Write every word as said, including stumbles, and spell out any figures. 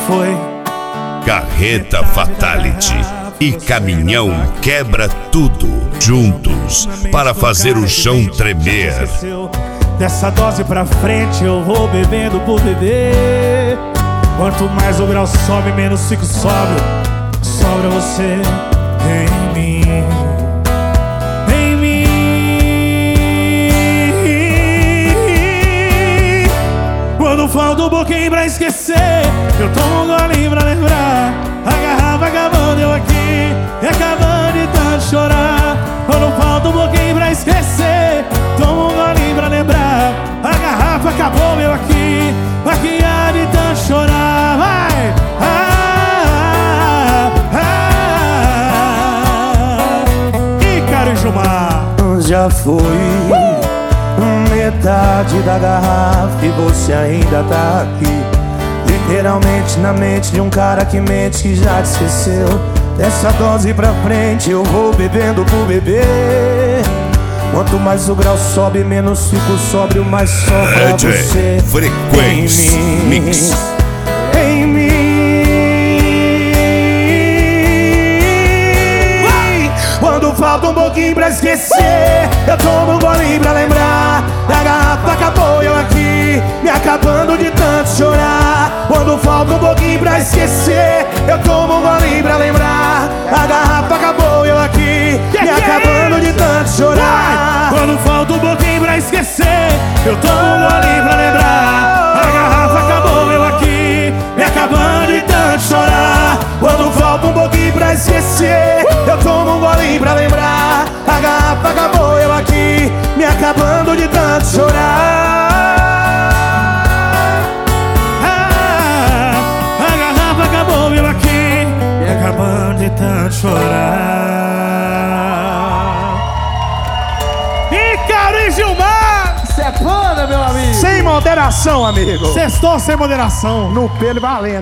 foi. Carreta Fatality e Caminhão Quebra Tudo, juntos para fazer o chão tremer. Dessa dose pra frente eu vou bebendo por beber. Quanto mais o grau sobe, menos fico sóbrio. Sobra você em mim, em mim. Quando falta um pouquinho pra esquecer, eu tomo um golinho pra lembrar. A garrafa acabando, eu aqui, e acabando de tanto chorar. Quando falta um pouquinho pra esquecer, tomo um golinho pra lembrar. A garrafa acabou, eu aqui, aqui há de tanto chorar. Vai! Ah, ah, ah. Ícaro e Gilmar. Já foi uh! metade da garrafa e você ainda tá aqui, literalmente na mente de um cara que mente, que já te esqueceu. Dessa dose pra frente eu vou bebendo por beber. Quanto mais o grau sobe, menos fico sóbrio, mais sobra você Frequência em mim, Mix. em mim. Quando falta um pouquinho pra esquecer, eu tomo um golinho pra lembrar. A garrafa acabou, eu aqui, me acabando de tanto chorar. Quando falta um pouquinho pra esquecer, eu tomo um golinho pra lembrar. A garrafa acabou, eu aqui, me acabando de tanto chorar. Quando falta um pouquinho pra esquecer, eu tomo um golinho pra lembrar. A garrafa acabou, eu aqui, me acabando de tanto chorar. Quando falta um pouquinho pra esquecer, eu tomo um golinho pra lembrar. A garrafa acabou, eu aqui, me acabando de tanto chorar. Ah, a garrafa acabou, eu aqui, me acabando de tanto chorar. Ícaro e Gilmar. Isso é foda, meu amigo. Sem moderação, amigo. Sextou sem moderação. No pelo valendo.